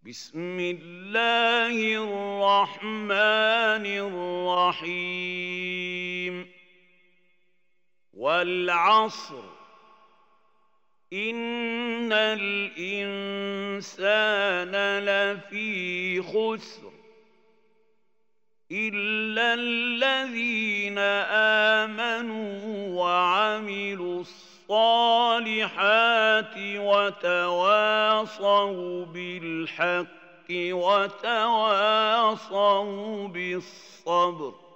بسم الله الرحمن الرحيم والعصر إن الإنسان لفي خسر إلا الذين آمنوا وعملوا الصالحات وتواصوا بالحق وتواصوا بالصبر